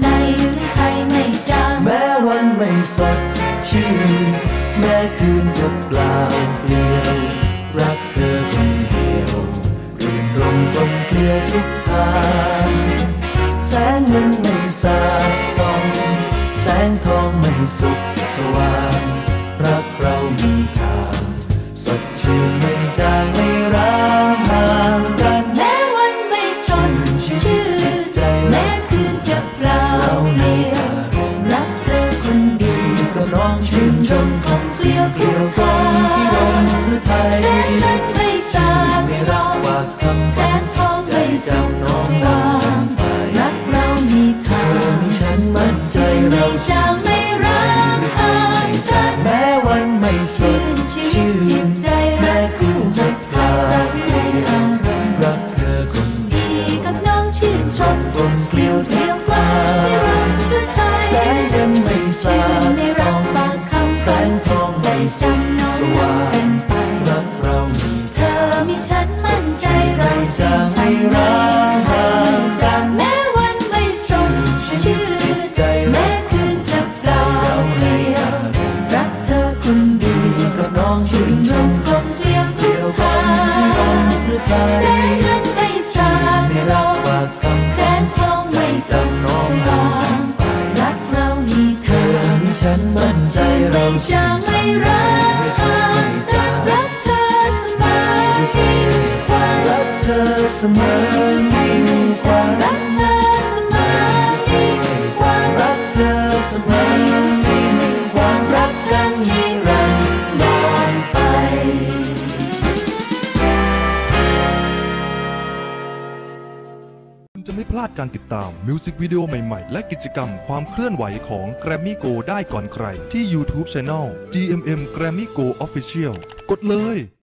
ในหรือไทยไม่จางแม้วันไม่สดชื่นแม้คืนจะเปล่าเปลี่ยวรักเธอคนเดียวรื่นรมกลมเกลียวทุกทางแสงเงินไม่สาดส่องแสงทองไม่สุขสว่างรักเรามีทางสดชื่นไม่จางไม่ร้างห่างกันแม้วันไม่สดชื่นแม้คืนจะเปล่าเปลี่ยวรักเธอคนเดียวกับน้องชื่นชมของเสียวเกี่ยวกันที่ลมหรือไทยแสงเงินไม่สาดส่องแสงทองไม่สุขสว่างรักเรามีทางสดชื่นไม่จางไม่ร้างห่างกันแม้วันไม่สดชื่นจิตใจรักคู่จะพารักในอารมณ์รักเธอคนดีกับน้องชื่นชมเสียวเที่ยวกลางไม่รักด้วยไทยแสงเงินไม่สาดส่องแสงทองไม่สุขสว่างรักเรามีเธอมีฉันมั่นใจเราชื่นชมไม่ห่างกันแม้วันไม่สดชื่นแม้คืนจะเปล่าเปลี่ยวรักเธอคนเดียวกับน้องชื่นชมกลมเสียงทุกทางแสงเงินไม่สาดส่องแสงทองไม่สุขสว่างรักเรามีเธอสดชื่นไม่จางไม่ร้างห่างกันรักเธอเสมอยิ่งกว่ารักเธอเสมอยิ่งกว่ารักเธอเสมอยิ่งกว่ารักเธอเสมอยิ่งกว่ารักกันนิรันดร์ตลอดไปคุณจะไม่พลาดการติดตามมิวสิกวิดีโอใหม่ๆและกิจกรรมความเคลื่อนไหวของ Grammy Go ได้ก่อนใครที่ YouTube Channel GMM Grammy Go Official กดเลย